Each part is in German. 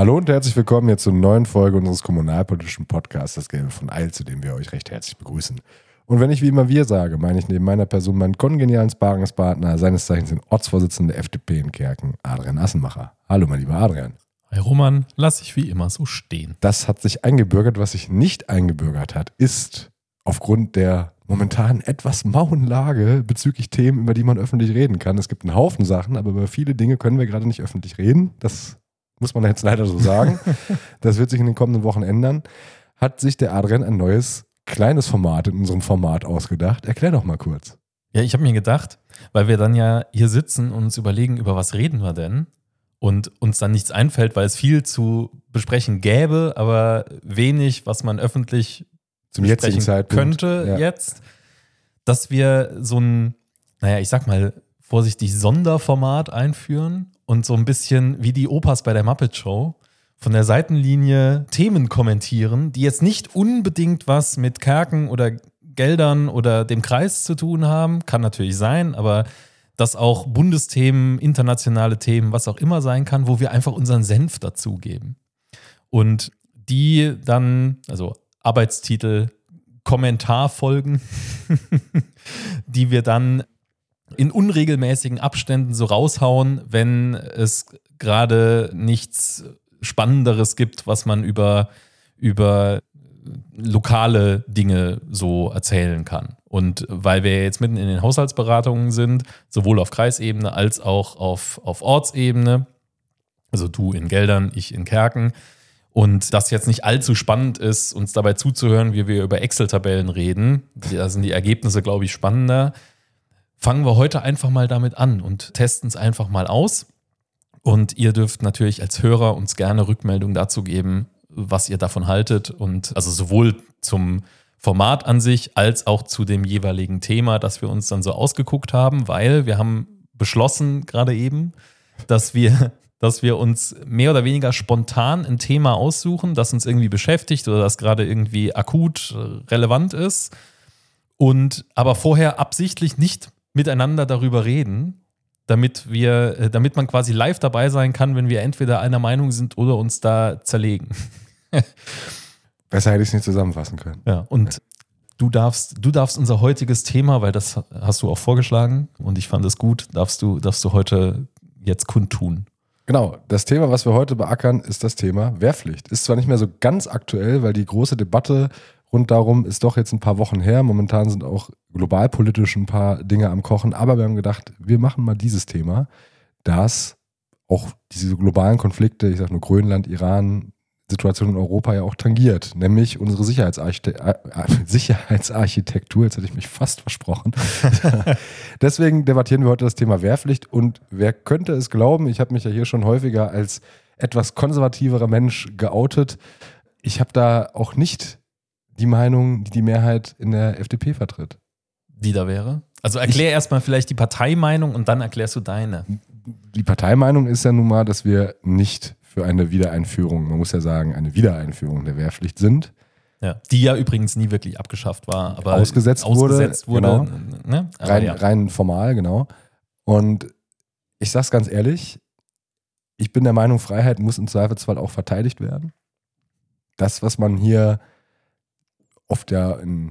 Hallo und herzlich willkommen hier zur neuen Folge unseres kommunalpolitischen Podcasts Das Gelbe von Eil, zu dem wir euch recht herzlich begrüßen. Und wenn ich wie immer wir sage, meine ich neben meiner Person meinen kongenialen Sparringspartner, seines Zeichens den Ortsvorsitzenden der FDP in Kerken, Adrian Assenmacher. Hallo mein lieber Adrian. Hi Roman, lass ich wie immer so stehen. Das hat sich eingebürgert. Was sich nicht eingebürgert hat, ist aufgrund der momentan etwas mauen Lage bezüglich Themen, über die man öffentlich reden kann. Es gibt einen Haufen Sachen, aber über viele Dinge können wir gerade nicht öffentlich reden. Das muss man jetzt leider so sagen. Das wird sich in den kommenden Wochen ändern. Hat sich der Adrian ein neues, kleines Format in unserem Format ausgedacht. Erklär doch mal kurz. Ja, ich habe mir gedacht, weil wir dann ja hier sitzen und uns überlegen, über was reden wir denn? Und uns dann nichts einfällt, weil es viel zu besprechen gäbe, aber wenig, was man öffentlich Zum jetzigen Zeitpunkt könnte jetzt, dass wir so ein, ich sag mal vorsichtig, Sonderformat einführen und so ein bisschen wie die Opas bei der Muppet Show von der Seitenlinie Themen kommentieren, die jetzt nicht unbedingt was mit Kerken oder Geldern oder dem Kreis zu tun haben. Kann natürlich sein, aber dass auch Bundesthemen, internationale Themen, was auch immer sein kann, wo wir einfach unseren Senf dazugeben. Und die dann, also Arbeitstitel, Kommentarfolgen, die wir dann in unregelmäßigen Abständen so raushauen, wenn es gerade nichts Spannenderes gibt, was man über lokale Dinge so erzählen kann. Und weil wir jetzt mitten in den Haushaltsberatungen sind, sowohl auf Kreisebene als auch auf Ortsebene, also du in Geldern, ich in Kerken, und das jetzt nicht allzu spannend ist, uns dabei zuzuhören, wie wir über Excel-Tabellen reden, da sind die Ergebnisse, glaube ich, spannender, fangen wir heute einfach mal damit an und testen es einfach mal aus. Und ihr dürft natürlich als Hörer uns gerne Rückmeldung dazu geben, was ihr davon haltet. Und also sowohl zum Format an sich als auch zu dem jeweiligen Thema, das wir uns dann so ausgeguckt haben, weil wir haben beschlossen gerade eben, dass wir uns mehr oder weniger spontan ein Thema aussuchen, das uns irgendwie beschäftigt oder das gerade irgendwie akut relevant ist und aber vorher absichtlich nicht miteinander darüber reden, damit man quasi live dabei sein kann, wenn wir entweder einer Meinung sind oder uns da zerlegen. Besser hätte ich es nicht zusammenfassen können. Ja, und du darfst unser heutiges Thema, weil das hast du auch vorgeschlagen und ich fand es gut, darfst du heute jetzt kundtun. Genau, das Thema, was wir heute beackern, ist das Thema Wehrpflicht. Ist zwar nicht mehr so ganz aktuell, weil die große Debatte rund darum ist doch jetzt ein paar Wochen her. Momentan sind auch globalpolitisch ein paar Dinge am Kochen, aber wir haben gedacht, wir machen mal dieses Thema, das auch diese globalen Konflikte, ich sage nur Grönland, Iran, Situation in Europa ja auch tangiert, nämlich unsere Sicherheitsarchitektur, jetzt hätte ich mich fast versprochen. Deswegen debattieren wir heute das Thema Wehrpflicht und wer könnte es glauben, ich habe mich ja hier schon häufiger als etwas konservativerer Mensch geoutet. Ich habe da auch nicht die Meinung, die die Mehrheit in der FDP vertritt. Die da wäre? Also erklär erstmal vielleicht die Parteimeinung und dann erklärst du deine. Die Parteimeinung ist ja nun mal, dass wir nicht für eine Wiedereinführung, man muss ja sagen, eine Wiedereinführung der Wehrpflicht sind. Ja, die ja übrigens nie wirklich abgeschafft war, aber ausgesetzt wurde. Genau. Ne? Rein formal, genau. Und ich sag's ganz ehrlich, ich bin der Meinung, Freiheit muss im Zweifelsfall auch verteidigt werden. Das, was man hier oft ja in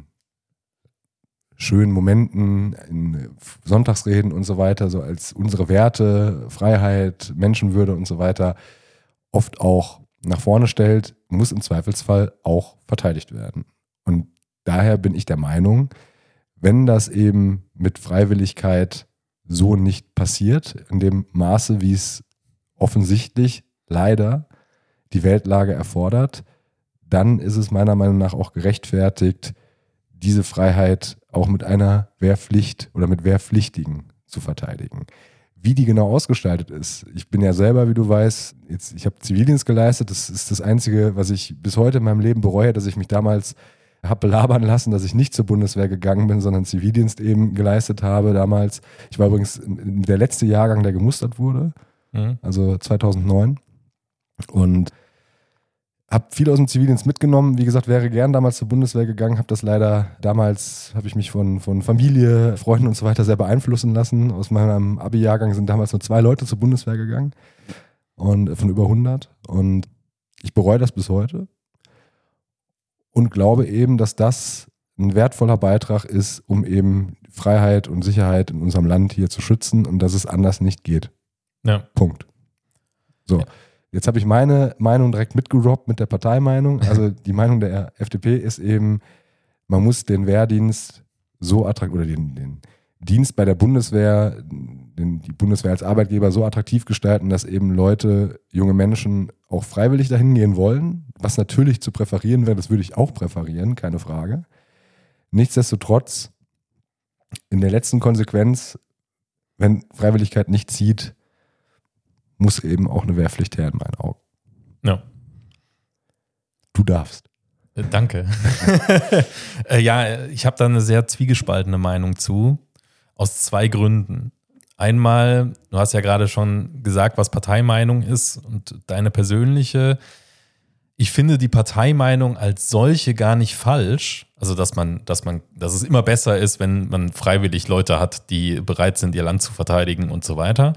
schönen Momenten, in Sonntagsreden und so weiter, so als unsere Werte, Freiheit, Menschenwürde und so weiter, oft auch nach vorne stellt, muss im Zweifelsfall auch verteidigt werden. Und daher bin ich der Meinung, wenn das eben mit Freiwilligkeit so nicht passiert, in dem Maße, wie es offensichtlich leider die Weltlage erfordert, dann ist es meiner Meinung nach auch gerechtfertigt, diese Freiheit auch mit einer Wehrpflicht oder mit Wehrpflichtigen zu verteidigen. Wie die genau ausgestaltet ist, ich bin ja selber, wie du weißt, ich habe Zivildienst geleistet, das ist das Einzige, was ich bis heute in meinem Leben bereue, dass ich mich damals habe belabern lassen, dass ich nicht zur Bundeswehr gegangen bin, sondern Zivildienst eben geleistet habe damals. Ich war übrigens der letzte Jahrgang, der gemustert wurde, also 2009 und habe viel aus dem Zivildienst mitgenommen. Wie gesagt, wäre gern damals zur Bundeswehr gegangen, habe das leider damals, habe ich mich von Familie, Freunden und so weiter sehr beeinflussen lassen. Aus meinem Abi-Jahrgang sind damals nur 2 Leute zur Bundeswehr gegangen und von über 100. Und Ich bereue das bis heute und glaube eben, dass das ein wertvoller Beitrag ist, um eben Freiheit und Sicherheit in unserem Land hier zu schützen und dass es anders nicht geht. Ja. Punkt. So, Ja. Jetzt habe ich meine Meinung direkt mitgedroppt mit der Parteimeinung. Also die Meinung der FDP ist eben, man muss den Wehrdienst so attraktiv oder den Dienst bei der Bundeswehr, die Bundeswehr als Arbeitgeber so attraktiv gestalten, dass eben Leute, junge Menschen auch freiwillig dahin gehen wollen, was natürlich zu präferieren wäre, das würde ich auch präferieren, keine Frage. Nichtsdestotrotz, in der letzten Konsequenz, wenn Freiwilligkeit nicht zieht, muss eben auch eine Wehrpflicht her in meinen Augen. Ja. Du darfst. Danke. Ja, ich habe da eine sehr zwiegespaltene Meinung zu, aus 2 Gründen. Einmal, du hast ja gerade schon gesagt, was Parteimeinung ist und deine persönliche. Ich finde die Parteimeinung als solche gar nicht falsch. Also, dass es immer besser ist, wenn man freiwillig Leute hat, die bereit sind, ihr Land zu verteidigen und so weiter.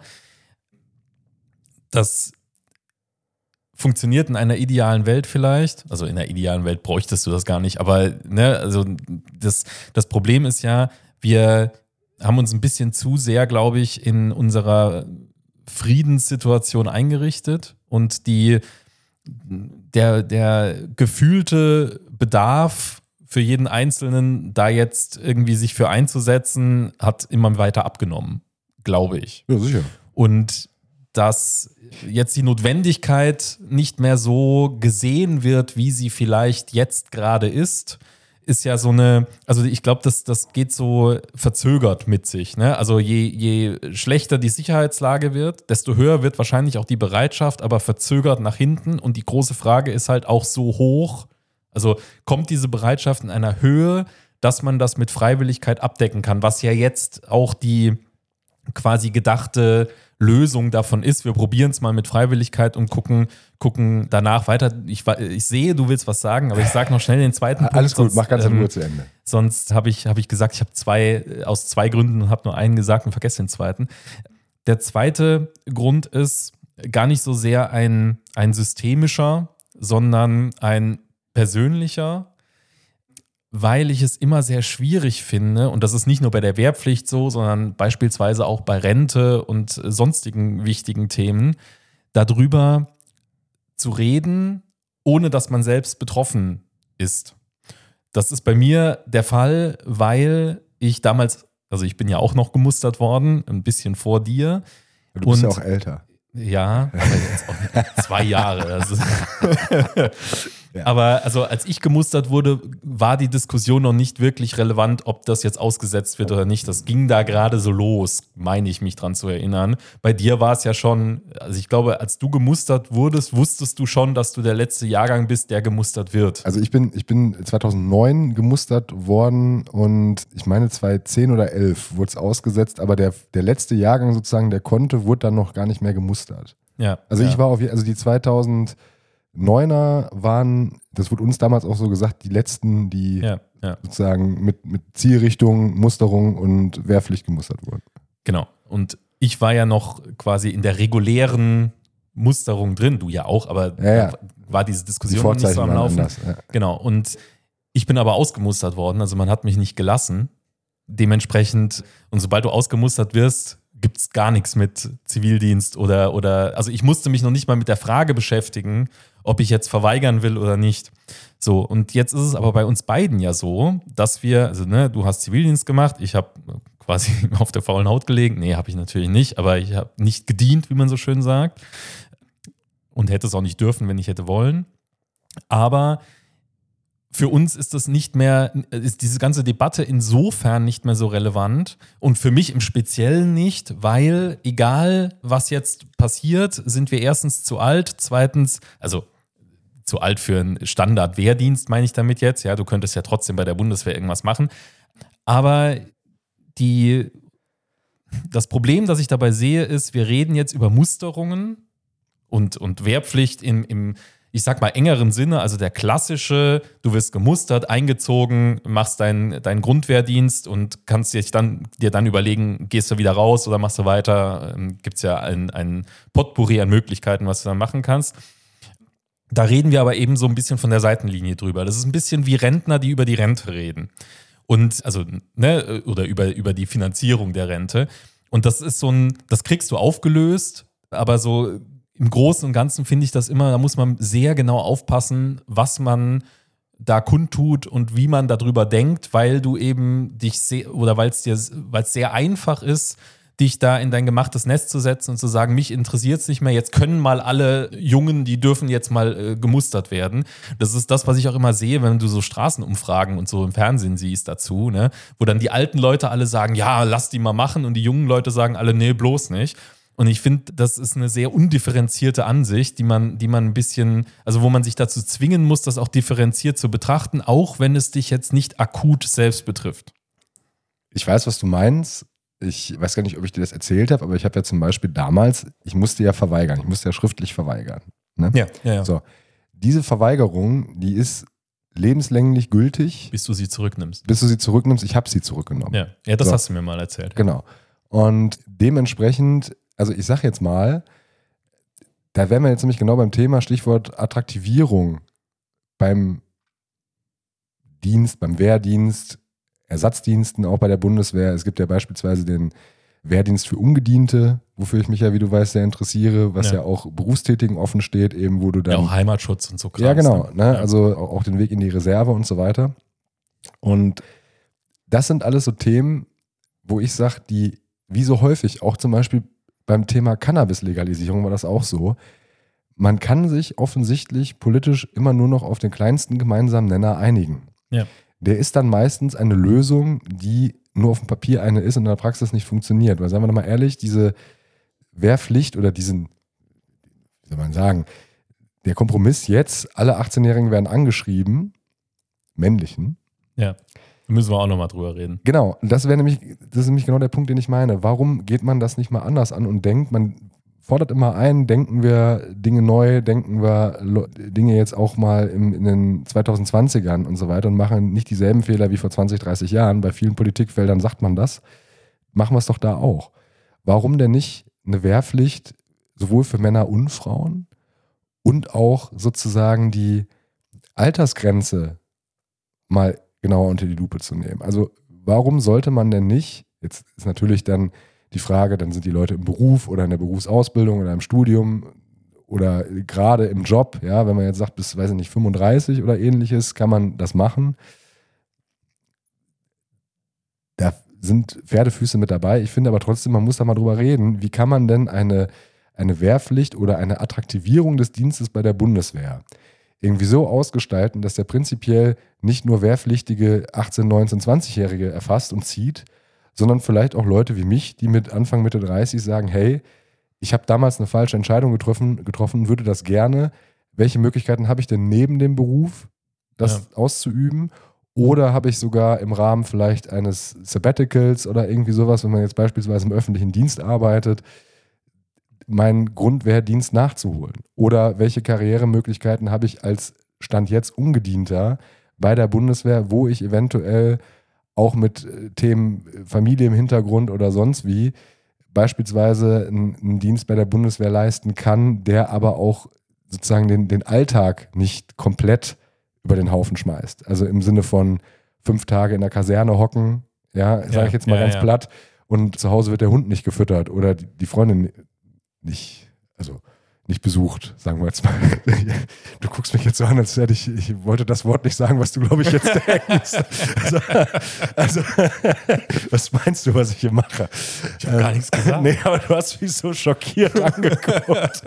Das funktioniert in einer idealen Welt vielleicht. Also in einer idealen Welt bräuchtest du das gar nicht. Aber also das Problem ist ja, wir haben uns ein bisschen zu sehr, glaube ich, in unserer Friedenssituation eingerichtet und der gefühlte Bedarf für jeden Einzelnen, da jetzt irgendwie sich für einzusetzen, hat immer weiter abgenommen, glaube ich. Ja, sicher. Und dass jetzt die Notwendigkeit nicht mehr so gesehen wird, wie sie vielleicht jetzt gerade ist ja so eine, also ich glaube, das geht so verzögert mit sich. Ne? Also je schlechter die Sicherheitslage wird, desto höher wird wahrscheinlich auch die Bereitschaft, aber verzögert nach hinten. Und die große Frage ist halt auch so hoch, also kommt diese Bereitschaft in einer Höhe, dass man das mit Freiwilligkeit abdecken kann, was ja jetzt auch die quasi gedachte Lösung davon ist. Wir probieren es mal mit Freiwilligkeit und gucken danach weiter. Ich sehe, du willst was sagen, aber ich sage noch schnell den zweiten Punkt. Alles gut, mach ganz in Ruhe zu Ende. Sonst habe ich gesagt, ich habe aus 2 Gründen und habe nur einen gesagt und vergesse den zweiten. Der zweite Grund ist gar nicht so sehr ein systemischer, sondern ein persönlicher, weil ich es immer sehr schwierig finde, und das ist nicht nur bei der Wehrpflicht so, sondern beispielsweise auch bei Rente und sonstigen wichtigen Themen, darüber zu reden, ohne dass man selbst betroffen ist. Das ist bei mir der Fall, weil ich damals, also ich bin ja auch noch gemustert worden, ein bisschen vor dir. Du bist ja auch älter. Ja, aber jetzt auch 2 Jahre. Das ist ja. Aber also als ich gemustert wurde, war die Diskussion noch nicht wirklich relevant, ob das jetzt ausgesetzt wird oder nicht. Das ging da gerade so los, meine ich mich dran zu erinnern. Bei dir war es ja schon, also ich glaube, als du gemustert wurdest, wusstest du schon, dass du der letzte Jahrgang bist, der gemustert wird. Also ich bin 2009 gemustert worden und ich meine 2010 oder 2011 wurde es ausgesetzt, aber der letzte Jahrgang sozusagen, der wurde dann noch gar nicht mehr gemustert. Ja. Also ich war also die 2009er waren, das wurde uns damals auch so gesagt, die letzten, die sozusagen mit Zielrichtung, Musterung und Wehrpflicht gemustert wurden. Genau. Und ich war ja noch quasi in der regulären Musterung drin, du ja auch, aber war diese Diskussion noch nicht so am Laufen. Anders, ja. Genau. Und ich bin aber ausgemustert worden, also man hat mich nicht gelassen. Dementsprechend, und sobald du ausgemustert wirst, gibt es gar nichts mit Zivildienst oder, also ich musste mich noch nicht mal mit der Frage beschäftigen, ob ich jetzt verweigern will oder nicht. So, und jetzt ist es aber bei uns beiden ja so, dass wir, also du hast Zivildienst gemacht, ich habe quasi auf der faulen Haut gelegen. Nee, habe ich natürlich nicht, aber ich habe nicht gedient, wie man so schön sagt. Und hätte es auch nicht dürfen, wenn ich hätte wollen. Aber für uns ist das nicht mehr, ist diese ganze Debatte insofern nicht mehr so relevant und für mich im Speziellen nicht, weil egal was jetzt passiert, sind wir erstens zu alt, zweitens, also zu alt für einen Standard-Wehrdienst, meine ich damit jetzt, ja, du könntest ja trotzdem bei der Bundeswehr irgendwas machen, aber das Problem, das ich dabei sehe, ist, wir reden jetzt über Musterungen und Wehrpflicht im ich sag mal, engeren Sinne, also der klassische, du wirst gemustert, eingezogen, machst deinen Grundwehrdienst und kannst dir dann überlegen, gehst du wieder raus oder machst du weiter. Gibt es ja ein Potpourri an Möglichkeiten, was du dann machen kannst. Da reden wir aber eben so ein bisschen von der Seitenlinie drüber. Das ist ein bisschen wie Rentner, die über die Rente reden. Und also, ne, oder über die Finanzierung der Rente. Und das ist das kriegst du aufgelöst, aber so im Großen und Ganzen finde ich das immer, da muss man sehr genau aufpassen, was man da kundtut und wie man darüber denkt, weil du eben weil es sehr einfach ist, dich da in dein gemachtes Nest zu setzen und zu sagen, mich interessiert es nicht mehr, jetzt können mal alle Jungen, die dürfen jetzt mal gemustert werden. Das ist das, was ich auch immer sehe, wenn du so Straßenumfragen und so im Fernsehen siehst dazu, ne? Wo dann die alten Leute alle sagen, ja, lass die mal machen und die jungen Leute sagen alle, nee, bloß nicht. Und ich finde, das ist eine sehr undifferenzierte Ansicht, die man ein bisschen, also wo man sich dazu zwingen muss, das auch differenziert zu betrachten, auch wenn es dich jetzt nicht akut selbst betrifft. Ich weiß, was du meinst. Ich weiß gar nicht, ob ich dir das erzählt habe, aber ich habe ja zum Beispiel damals, ich musste ja verweigern, ich musste ja schriftlich verweigern. Ne? Ja. So, diese Verweigerung, die ist lebenslänglich gültig. Bis du sie zurücknimmst. Ich habe sie zurückgenommen. Ja, das hast du mir mal erzählt. Genau. Und dementsprechend, also ich sage jetzt mal, da wären wir jetzt nämlich genau beim Thema, Stichwort Attraktivierung beim Dienst, beim Wehrdienst, Ersatzdiensten, auch bei der Bundeswehr. Es gibt ja beispielsweise den Wehrdienst für Ungediente, wofür ich mich ja, wie du weißt, sehr interessiere, was ja auch Berufstätigen offen steht, eben wo du dann... Ja, auch Heimatschutz und so. Ja, genau. Ne? Ja. Also auch den Weg in die Reserve und so weiter. Und das sind alles so Themen, wo ich sage, die, wie so häufig, auch zum Beispiel beim Thema Cannabis-Legalisierung war das auch so, man kann sich offensichtlich politisch immer nur noch auf den kleinsten gemeinsamen Nenner einigen. Ja. Der ist dann meistens eine Lösung, die nur auf dem Papier eine ist und in der Praxis nicht funktioniert. Weil, sagen wir doch mal ehrlich, diese Wehrpflicht oder diesen, wie soll man sagen, der Kompromiss jetzt, alle 18-Jährigen werden angeschrieben, männlichen. Ja, da müssen wir auch nochmal drüber reden. Genau, das ist nämlich genau der Punkt, den ich meine. Warum geht man das nicht mal anders an und denkt, man fordert immer ein, denken wir Dinge neu, denken wir Dinge jetzt auch mal in den 2020ern und so weiter und machen nicht dieselben Fehler wie vor 20, 30 Jahren. Bei vielen Politikfeldern sagt man das. Machen wir es doch da auch. Warum denn nicht eine Wehrpflicht sowohl für Männer und Frauen und auch sozusagen die Altersgrenze mal genauer unter die Lupe zu nehmen? Also warum sollte man denn nicht, jetzt ist natürlich dann die Frage, dann sind die Leute im Beruf oder in der Berufsausbildung oder im Studium oder gerade im Job, ja, wenn man jetzt sagt, bis, weiß ich nicht, 35 oder ähnliches, kann man das machen. Da sind Pferdefüße mit dabei. Ich finde aber trotzdem, man muss da mal drüber reden, wie kann man denn eine Wehrpflicht oder eine Attraktivierung des Dienstes bei der Bundeswehr irgendwie so ausgestalten, dass der prinzipiell nicht nur wehrpflichtige 18-, 19-, 20-Jährige erfasst und zieht, sondern vielleicht auch Leute wie mich, die mit Anfang, Mitte 30 sagen, hey, ich habe damals eine falsche Entscheidung getroffen, würde das gerne. Welche Möglichkeiten habe ich denn neben dem Beruf, das auszuüben? Oder habe ich sogar im Rahmen vielleicht eines Sabbaticals oder irgendwie sowas, wenn man jetzt beispielsweise im öffentlichen Dienst arbeitet, meinen Grundwehrdienst nachzuholen? Oder welche Karrieremöglichkeiten habe ich als Stand jetzt Ungedienter bei der Bundeswehr, wo ich eventuell auch mit Themen Familie im Hintergrund oder sonst wie beispielsweise einen Dienst bei der Bundeswehr leisten kann, der aber auch sozusagen den Alltag nicht komplett über den Haufen schmeißt. Also im Sinne von 5 Tage in der Kaserne hocken, ja, sage ich jetzt mal ganz platt, und zu Hause wird der Hund nicht gefüttert oder die Freundin nicht, also nicht besucht, sagen wir jetzt mal. Du guckst mich jetzt so an, als hätte ich wollte das Wort nicht sagen, was du, glaube ich, jetzt denkst. Also, was meinst du, was ich hier mache? Ich habe gar nichts gesagt. Nee, aber du hast mich so schockiert angeguckt.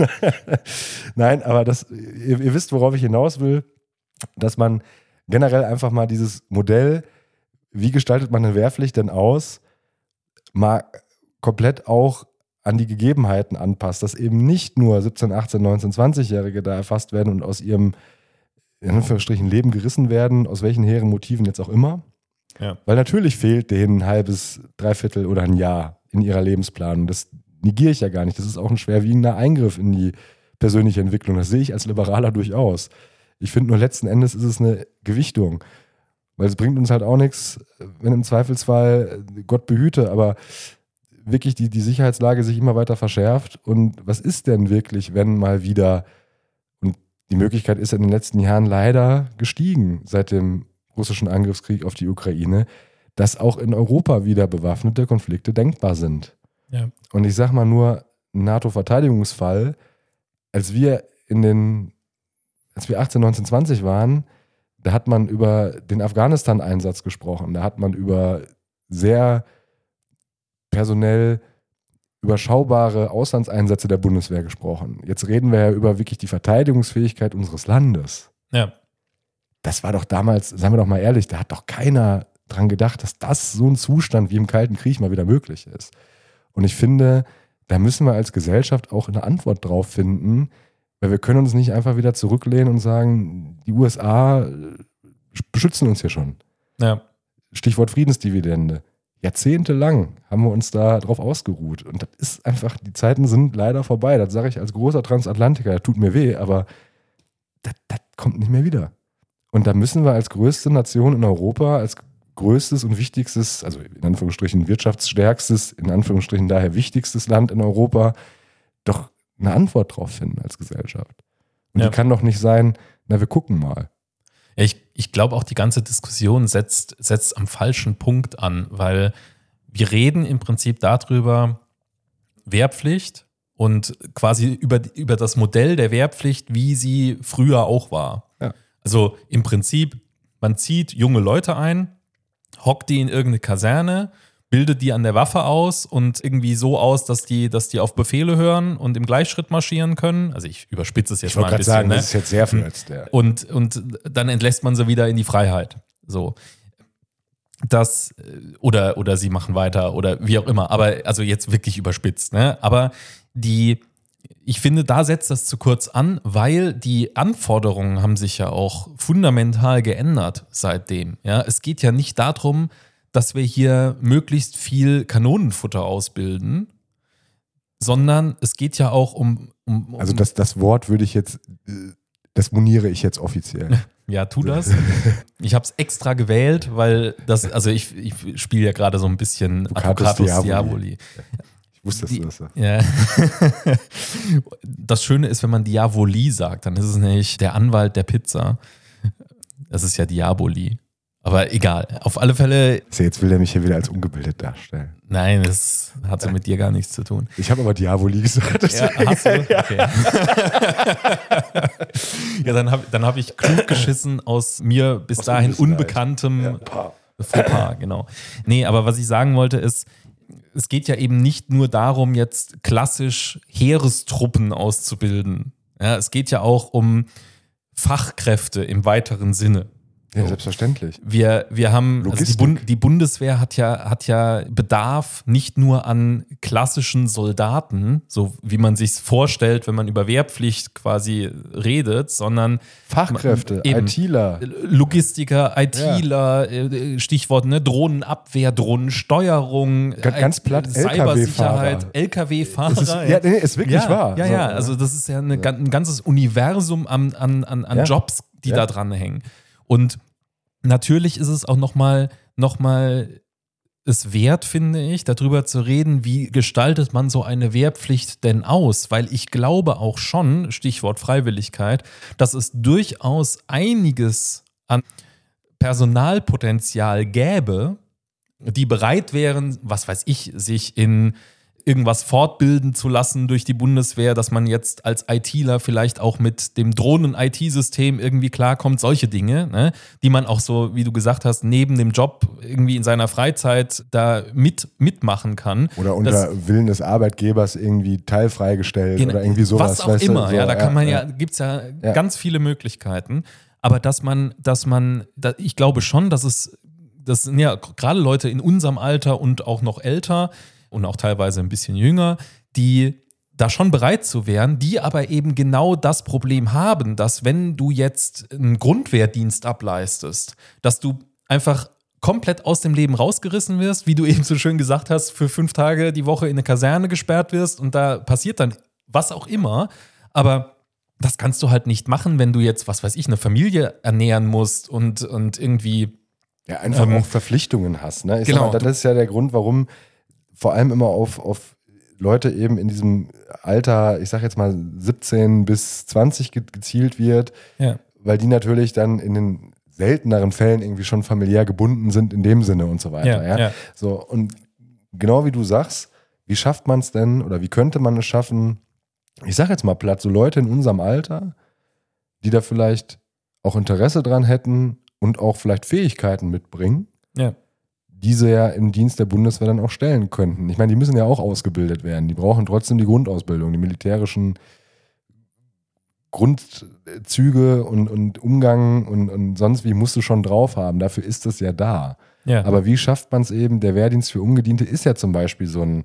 Nein, aber ihr wisst, worauf ich hinaus will, dass man generell einfach mal dieses Modell, wie gestaltet man eine Wehrpflicht denn aus, mal komplett auch an die Gegebenheiten anpasst, dass eben nicht nur 17, 18, 19, 20-Jährige da erfasst werden und aus ihrem, in Anführungsstrichen, Leben gerissen werden, aus welchen hehren Motiven jetzt auch immer. Ja. Weil natürlich fehlt denen ein halbes, dreiviertel oder ein Jahr in ihrer Lebensplanung. Das negiere ich ja gar nicht. Das ist auch ein schwerwiegender Eingriff in die persönliche Entwicklung. Das sehe ich als Liberaler durchaus. Ich finde nur, letzten Endes ist es eine Gewichtung. Weil es bringt uns halt auch nichts, wenn im Zweifelsfall, Gott behüte, aber wirklich die Sicherheitslage sich immer weiter verschärft. Und was ist denn wirklich, wenn mal wieder, und die Möglichkeit ist in den letzten Jahren leider gestiegen, seit dem russischen Angriffskrieg auf die Ukraine, dass auch in Europa wieder bewaffnete Konflikte denkbar sind. Ja. Und ich sag mal nur, NATO-Verteidigungsfall, als wir 18, 19, 20 waren, da hat man über den Afghanistan-Einsatz gesprochen, da hat man über sehr personell überschaubare Auslandseinsätze der Bundeswehr gesprochen. Jetzt reden wir ja über wirklich die Verteidigungsfähigkeit unseres Landes. Ja. Das war doch damals, sagen wir doch mal ehrlich, da hat doch keiner dran gedacht, dass das so ein Zustand wie im Kalten Krieg mal wieder möglich ist. Und ich finde, da müssen wir als Gesellschaft auch eine Antwort drauf finden, weil wir können uns nicht einfach wieder zurücklehnen und sagen, die USA beschützen uns hier schon. Ja. Stichwort Friedensdividende. Jahrzehntelang haben wir uns da drauf ausgeruht. Und das ist einfach, die Zeiten sind leider vorbei. Das sage ich als großer Transatlantiker. Das tut mir weh, aber das kommt nicht mehr wieder. Und da müssen wir als größte Nation in Europa, als größtes und wichtigstes, also in Anführungsstrichen wirtschaftsstärkstes, in Anführungsstrichen daher wichtigstes Land in Europa, doch eine Antwort drauf finden als Gesellschaft. Und die kann doch nicht sein, na, wir gucken mal. Ja, ich glaube auch, die ganze Diskussion setzt am falschen Punkt an, weil wir reden im Prinzip darüber, Wehrpflicht und quasi über das Modell der Wehrpflicht, wie sie früher auch war. Ja. Also im Prinzip, man zieht junge Leute ein, hockt die in irgendeine Kaserne, bildet die an der Waffe aus und irgendwie so aus, dass die auf Befehle hören und im Gleichschritt marschieren können. Also ich überspitze es jetzt mal ein bisschen. Ich wollte gerade sagen, das ist jetzt sehr verletzt. Ja. Und dann entlässt man sie wieder in die Freiheit. So. Das, oder sie machen weiter oder wie auch immer. Aber also jetzt wirklich überspitzt. Ne? Aber ich finde, da setzt das zu kurz an, weil die Anforderungen haben sich ja auch fundamental geändert seitdem. Ja? Es geht ja nicht darum, dass wir hier möglichst viel Kanonenfutter ausbilden, sondern es geht ja auch um also das Wort würde ich jetzt, das moniere ich jetzt offiziell. Ja, tu das. Ich habe es extra gewählt, weil ich spiele ja gerade so ein bisschen Advocatus Diaboli. Ich wusste, dass du das sagst. Ja. Das Schöne ist, wenn man Diavoli sagt, dann ist es nicht der Anwalt der Pizza. Das ist ja Diaboli. Aber egal, auf alle Fälle. Jetzt will er mich hier wieder als ungebildet darstellen. Nein, das hat so mit dir gar nichts zu tun. Ich habe aber Diaboli gesagt. Ja, hast du? Okay. Ja, dann hab ich klug geschissen aus mir bis dahin unbekanntem Fauxpas, genau. Nee, aber was ich sagen wollte ist, es geht ja eben nicht nur darum, jetzt klassisch Heerestruppen auszubilden. Ja, es geht ja auch um Fachkräfte im weiteren Sinne. Ja, selbstverständlich. Wir haben, also die Bundeswehr hat ja Bedarf nicht nur an klassischen Soldaten, so wie man sich vorstellt, wenn man über Wehrpflicht quasi redet, sondern Fachkräfte, ITler. Logistiker, ITler, Stichwort Drohnenabwehr, Drohnensteuerung, ganz platt, Cybersicherheit, LKW-Fahrer. Ist wirklich wahr. Ja, also das ist ja ein ganzes Universum an Jobs, die da dran hängen. Und natürlich ist es auch nochmal es wert, finde ich, darüber zu reden, wie gestaltet man so eine Wehrpflicht denn aus? Weil ich glaube auch schon, Stichwort Freiwilligkeit, dass es durchaus einiges an Personalpotenzial gäbe, die bereit wären, was weiß ich, sich in irgendwas fortbilden zu lassen durch die Bundeswehr, dass man jetzt als ITler vielleicht auch mit dem Drohnen-IT-System irgendwie klarkommt, solche Dinge, ne, die man auch so, wie du gesagt hast, neben dem Job irgendwie in seiner Freizeit da mitmachen kann. Oder unter Willen des Arbeitgebers irgendwie teilfreigestellt oder irgendwie sowas. Was auch immer, da kann man gibt es ja ganz viele Möglichkeiten. Aber ich glaube schon, das sind ja gerade Leute in unserem Alter und auch noch älter, und auch teilweise ein bisschen jünger, die da schon bereit zu wären, die aber eben genau das Problem haben, dass wenn du jetzt einen Grundwehrdienst ableistest, dass du einfach komplett aus dem Leben rausgerissen wirst, wie du eben so schön gesagt hast, für 5 Tage die Woche in eine Kaserne gesperrt wirst und da passiert dann was auch immer, aber das kannst du halt nicht machen, wenn du jetzt, was weiß ich, eine Familie ernähren musst und irgendwie einfach auch Verpflichtungen hast. Ne? Genau. Das ist ja der Grund, warum vor allem immer auf Leute eben in diesem Alter, ich sag jetzt mal 17 bis 20 gezielt wird, weil die natürlich dann in den selteneren Fällen irgendwie schon familiär gebunden sind in dem Sinne und so weiter. So, und genau wie du sagst, wie schafft man es denn oder wie könnte man es schaffen, ich sag jetzt mal platt, so Leute in unserem Alter, die da vielleicht auch Interesse dran hätten und auch vielleicht Fähigkeiten mitbringen, die sie ja im Dienst der Bundeswehr dann auch stellen könnten. Ich meine, die müssen ja auch ausgebildet werden. Die brauchen trotzdem die Grundausbildung, die militärischen Grundzüge und Umgang und sonst wie musst du schon drauf haben. Dafür ist es ja da. Aber wie schafft man es eben? Der Wehrdienst für Ungediente ist ja zum Beispiel so ein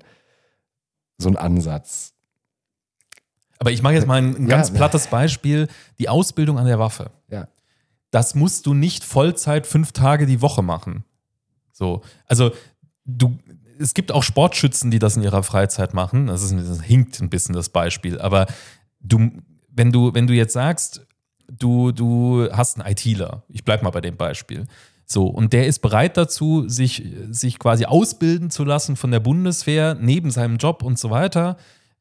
Ansatz. Aber ich mache jetzt mal ein ganz plattes Beispiel. Die Ausbildung an der Waffe. Das musst du nicht Vollzeit 5 Tage die Woche machen. So, also es gibt auch Sportschützen, die das in ihrer Freizeit machen. Das hinkt ein bisschen das Beispiel. Aber wenn du jetzt sagst, du hast einen ITler, ich bleibe mal bei dem Beispiel, so, und der ist bereit dazu, sich quasi ausbilden zu lassen von der Bundeswehr, neben seinem Job und so weiter,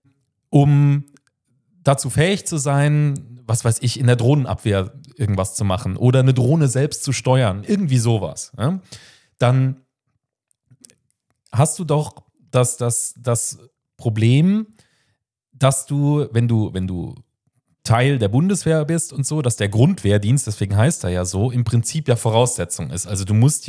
um dazu fähig zu sein, was weiß ich, in der Drohnenabwehr irgendwas zu machen oder eine Drohne selbst zu steuern, irgendwie sowas. Ja? Dann hast du doch das Problem, dass du, wenn du Teil der Bundeswehr bist und so, dass der Grundwehrdienst, deswegen heißt er ja so, im Prinzip ja Voraussetzung ist. Also du musst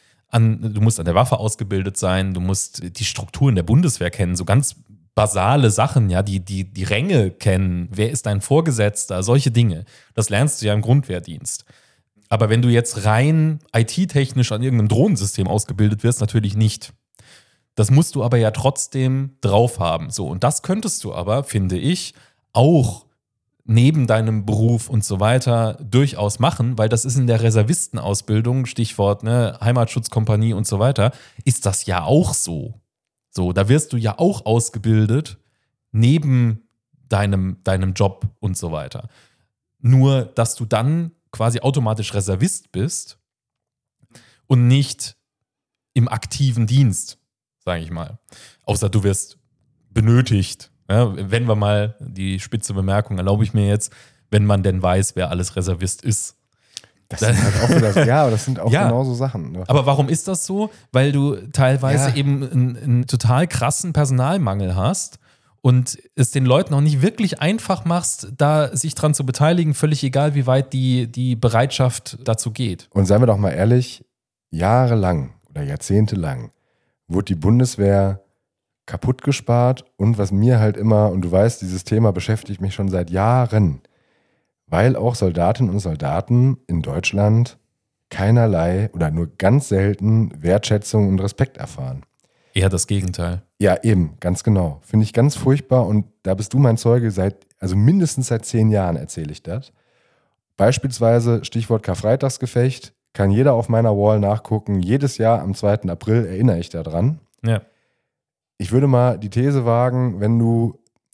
an der Waffe ausgebildet sein, du musst die Strukturen der Bundeswehr kennen, so ganz basale Sachen, ja, die Ränge kennen, wer ist dein Vorgesetzter, solche Dinge. Das lernst du ja im Grundwehrdienst. Aber wenn du jetzt rein IT-technisch an irgendeinem Drohnensystem ausgebildet wirst, natürlich nicht. Das musst du aber ja trotzdem drauf haben. So, und das könntest du aber, finde ich, auch neben deinem Beruf und so weiter durchaus machen, weil das ist in der Reservistenausbildung, Stichwort Heimatschutzkompanie und so weiter, ist das ja auch so. So, da wirst du ja auch ausgebildet neben deinem Job und so weiter. Nur, dass du dann quasi automatisch Reservist bist und nicht im aktiven Dienst, sage ich mal. Außer du wirst benötigt. Ja, wenn wir mal, die spitze Bemerkung erlaube ich mir jetzt, wenn man denn weiß, wer alles Reservist ist. Das sind halt auch wieder, aber das sind auch genauso Sachen. Ne? Aber warum ist das so? Weil du teilweise eben einen total krassen Personalmangel hast und es den Leuten auch nicht wirklich einfach machst, da sich dran zu beteiligen, völlig egal, wie weit die Bereitschaft dazu geht. Und seien wir doch mal ehrlich, jahrelang oder jahrzehntelang wurde die Bundeswehr kaputt gespart und was mir halt immer, und du weißt, dieses Thema beschäftigt mich schon seit Jahren, weil auch Soldatinnen und Soldaten in Deutschland keinerlei oder nur ganz selten Wertschätzung und Respekt erfahren. Eher das Gegenteil. Ja, eben, ganz genau. Finde ich ganz furchtbar und da bist du mein Zeuge mindestens seit 10 Jahren erzähle ich das. Beispielsweise Stichwort Karfreitagsgefecht, kann jeder auf meiner Wall nachgucken. Jedes Jahr am 2. April erinnere ich daran. Ja. Ich würde mal die These wagen, wenn du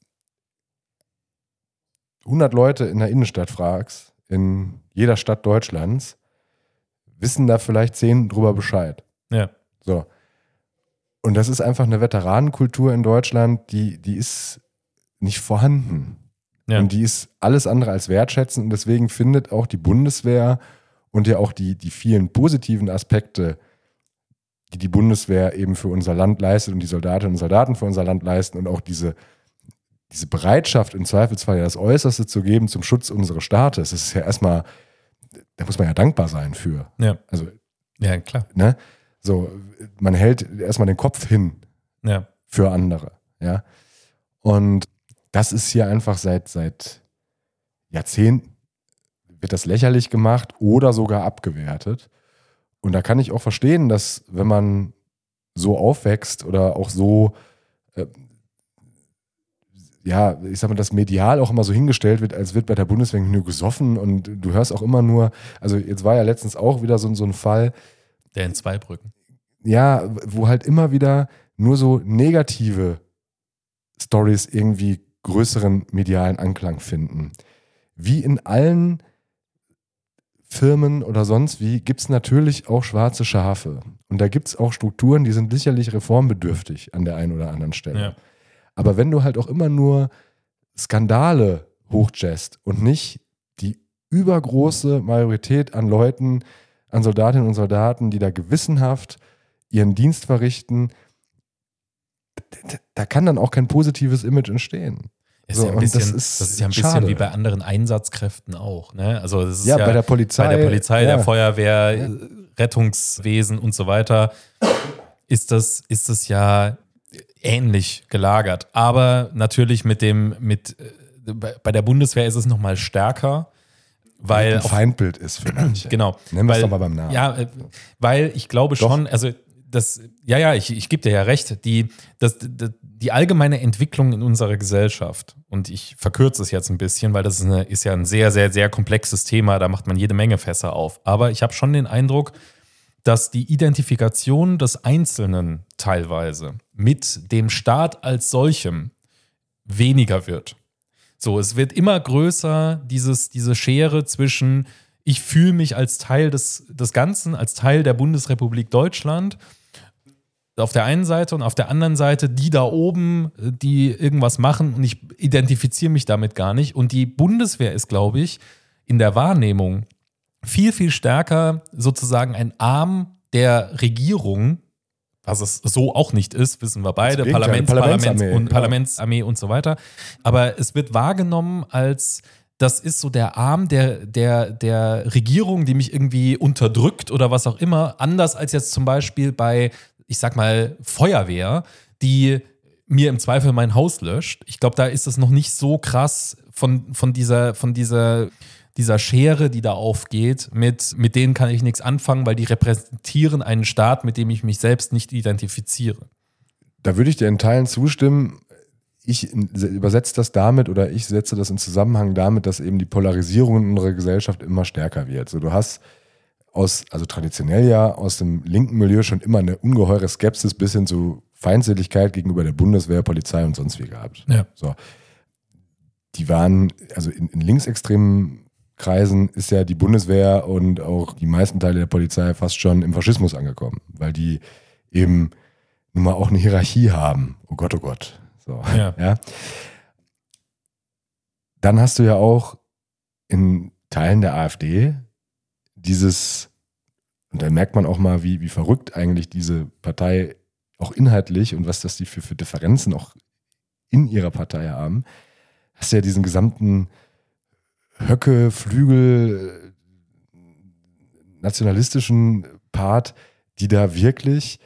100 Leute in der Innenstadt fragst, in jeder Stadt Deutschlands, wissen da vielleicht 10 drüber Bescheid. Ja. So. Und das ist einfach eine Veteranenkultur in Deutschland, die ist nicht vorhanden. Ja. Und die ist alles andere als wertschätzend. Und deswegen findet auch die Bundeswehr und ja auch die vielen positiven Aspekte, die Bundeswehr eben für unser Land leistet und die Soldatinnen und Soldaten für unser Land leisten und auch diese Bereitschaft, im Zweifelsfall ja das Äußerste zu geben zum Schutz unseres Staates, das ist ja erstmal, da muss man ja dankbar sein für. Ja. Also, ja, klar. Ne? So, man hält erstmal den Kopf hin für andere. Ja? Und das ist hier einfach seit Jahrzehnten wird das lächerlich gemacht oder sogar abgewertet. Und da kann ich auch verstehen, dass wenn man so aufwächst oder auch so, ich sag mal, das medial auch immer so hingestellt wird, als wird bei der Bundeswehr nur gesoffen und du hörst auch immer nur, also jetzt war ja letztens auch wieder so ein Fall. Der in Zweibrücken. Ja, wo halt immer wieder nur so negative Stories irgendwie größeren medialen Anklang finden. Wie in allen Firmen oder sonst wie gibt es natürlich auch schwarze Schafe. Und da gibt es auch Strukturen, die sind sicherlich reformbedürftig an der einen oder anderen Stelle. Ja. Aber wenn du halt auch immer nur Skandale hochjazzt und nicht die übergroße Majorität an Leuten, an Soldatinnen und Soldaten, die da gewissenhaft ihren Dienst verrichten, da kann dann auch kein positives Image entstehen. Das ist ja ein bisschen wie bei anderen Einsatzkräften auch. Ne? Also das ist bei der Polizei, der Feuerwehr, Rettungswesen und so weiter ist das ja ähnlich gelagert. Aber natürlich bei der Bundeswehr ist es nochmal stärker, weil ein Feindbild ist für manche. Genau. Nennen wir es doch mal beim Namen. Ja, weil ich glaube schon, also ich gebe dir ja recht, die allgemeine Entwicklung in unserer Gesellschaft, und ich verkürze es jetzt ein bisschen, weil das ist ja ein sehr, sehr, sehr komplexes Thema, da macht man jede Menge Fässer auf. Aber ich habe schon den Eindruck, dass die Identifikation des Einzelnen teilweise mit dem Staat als solchem weniger wird. So, es wird immer größer, diese Schere zwischen ich fühle mich als Teil des Ganzen, als Teil der Bundesrepublik Deutschland auf der einen Seite und auf der anderen Seite die da oben, die irgendwas machen und ich identifiziere mich damit gar nicht. Und die Bundeswehr ist, glaube ich, in der Wahrnehmung viel, viel stärker sozusagen ein Arm der Regierung, was es so auch nicht ist, wissen wir beide, Parlamentsarmee und so weiter. Aber es wird wahrgenommen als, das ist so der Arm der Regierung, die mich irgendwie unterdrückt oder was auch immer, anders als jetzt zum Beispiel bei, ich sag mal, Feuerwehr, die mir im Zweifel mein Haus löscht. Ich glaube, da ist es noch nicht so krass von dieser Schere, die da aufgeht, mit denen kann ich nichts anfangen, weil die repräsentieren einen Staat, mit dem ich mich selbst nicht identifiziere. Da würde ich dir in Teilen zustimmen. Ich übersetze das damit oder ich setze das in Zusammenhang damit, dass eben die Polarisierung in unserer Gesellschaft immer stärker wird. So, du hast traditionell ja aus dem linken Milieu schon immer eine ungeheure Skepsis bis hin zu Feindseligkeit gegenüber der Bundeswehr, Polizei und sonst wie gehabt. Ja. So. Die waren, also in linksextremen Kreisen ist ja die Bundeswehr und auch die meisten Teile der Polizei fast schon im Faschismus angekommen, weil die eben nun mal auch eine Hierarchie haben. Oh Gott, oh Gott. So, ja. Dann hast du ja auch in Teilen der AfD und da merkt man auch mal, wie verrückt eigentlich diese Partei auch inhaltlich und was das die für Differenzen auch in ihrer Partei haben. Hast du ja diesen gesamten Höcke, Flügel, nationalistischen Part, die da wirklich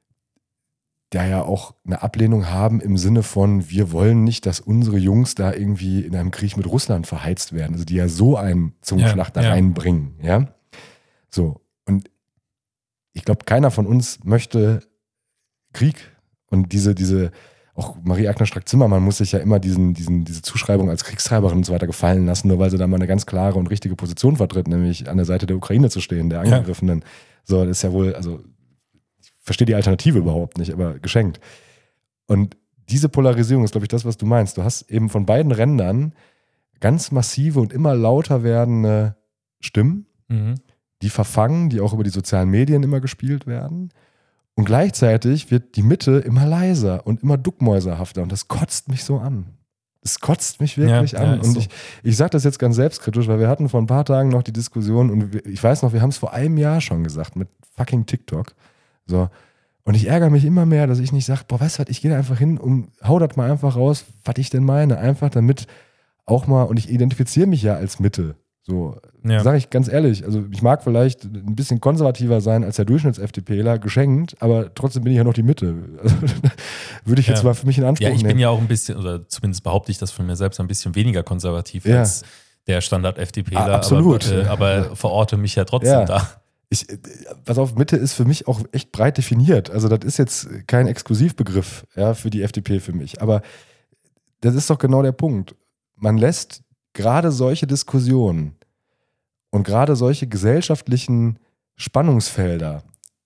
ja auch eine Ablehnung haben im Sinne von, wir wollen nicht, dass unsere Jungs da irgendwie in einem Krieg mit Russland verheizt werden. Also die ja so einen Zungenschlag da reinbringen. Ja? So, und ich glaube, keiner von uns möchte Krieg. Und diese auch Marie-Agnes Strack-Zimmermann muss sich ja immer diese Zuschreibung als Kriegstreiberin und so weiter gefallen lassen, nur weil sie da mal eine ganz klare und richtige Position vertritt, nämlich an der Seite der Ukraine zu stehen, der Angegriffenen. Ja. So, das ist ja wohl, also ich verstehe die Alternative überhaupt nicht, aber geschenkt. Und diese Polarisierung ist, glaube ich, das, was du meinst. Du hast eben von beiden Rändern ganz massive und immer lauter werdende Stimmen, die verfangen, die auch über die sozialen Medien immer gespielt werden. Und gleichzeitig wird die Mitte immer leiser und immer duckmäuserhafter. Und das kotzt mich so an. Es kotzt mich wirklich an. Und so. Ich sage das jetzt ganz selbstkritisch, weil wir hatten vor ein paar Tagen noch die Diskussion und ich weiß noch, wir haben es vor einem Jahr schon gesagt mit fucking TikTok. So. Und ich ärgere mich immer mehr, dass ich nicht sage, boah, weißt du was, ich gehe da einfach hin und hau das mal einfach raus, was ich denn meine. Einfach damit auch mal, und ich identifiziere mich ja als Mitte. So, sage ich ganz ehrlich, also ich mag vielleicht ein bisschen konservativer sein als der Durchschnitts-FDPler, geschenkt, aber trotzdem bin ich ja noch die Mitte. Also, würde ich jetzt mal für mich in Anspruch nehmen. Ja, ich bin ja auch ein bisschen, oder zumindest behaupte ich das von mir selbst, ein bisschen weniger konservativ als der Standard-FDPler. Absolut. Aber verorte mich ja trotzdem da. Pass auf, Mitte ist für mich auch echt breit definiert. Also das ist jetzt kein Exklusivbegriff für die FDP für mich. Aber das ist doch genau der Punkt. Man lässt gerade solche Diskussionen und gerade solche gesellschaftlichen Spannungsfelder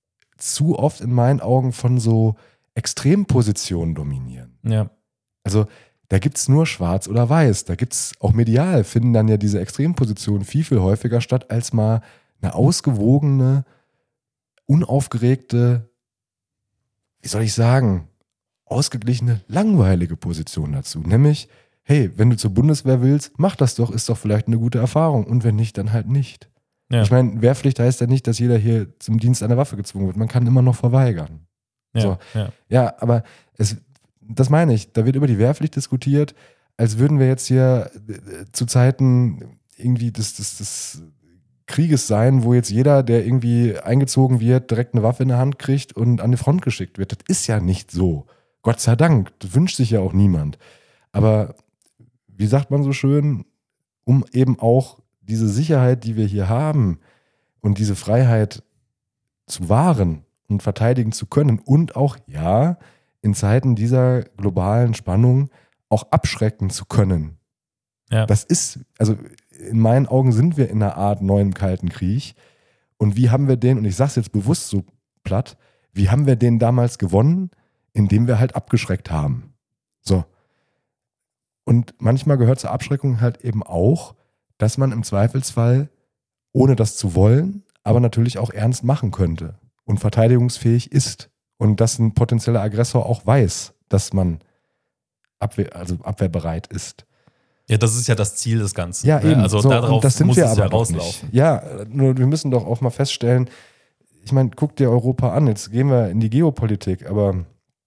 zu oft in meinen Augen von so Extrempositionen dominieren. Ja. Also da gibt es nur schwarz oder weiß. Da gibt es auch medial, finden dann ja diese Extrempositionen viel, viel häufiger statt, als mal eine ausgewogene, unaufgeregte, wie soll ich sagen, ausgeglichene, langweilige Position dazu. Nämlich, hey, wenn du zur Bundeswehr willst, mach das doch, ist doch vielleicht eine gute Erfahrung. Und wenn nicht, dann halt nicht. Ja. Ich meine, Wehrpflicht heißt ja nicht, dass jeder hier zum Dienst an der Waffe gezwungen wird. Man kann immer noch verweigern. Ja, So. ja. Ja, aber das meine ich, da wird über die Wehrpflicht diskutiert, als würden wir jetzt hier zu Zeiten irgendwie des Krieges sein, wo jetzt jeder, der irgendwie eingezogen wird, direkt eine Waffe in der Hand kriegt und an die Front geschickt wird. Das ist ja nicht so. Gott sei Dank. Das wünscht sich ja auch niemand. Aber wie sagt man so schön, um eben auch diese Sicherheit, die wir hier haben und diese Freiheit zu wahren und verteidigen zu können und auch, ja, in Zeiten dieser globalen Spannung auch abschrecken zu können. Ja. Das ist, also in meinen Augen sind wir in einer Art neuen Kalten Krieg. Und wie haben wir den, und ich sage es jetzt bewusst so platt, wie haben wir den damals gewonnen? Indem wir halt abgeschreckt haben. So. Und manchmal gehört zur Abschreckung halt eben auch, dass man im Zweifelsfall, ohne das zu wollen, aber natürlich auch ernst machen könnte und verteidigungsfähig ist. Und dass ein potenzieller Aggressor auch weiß, dass man abwehrbereit ist. Ja, das ist ja das Ziel des Ganzen. Ja, eben. Also so, darauf das sind muss wir es aber ja doch rauslaufen. nicht. Ja, nur wir müssen doch auch mal feststellen, ich meine, guck dir Europa an, jetzt gehen wir in die Geopolitik, aber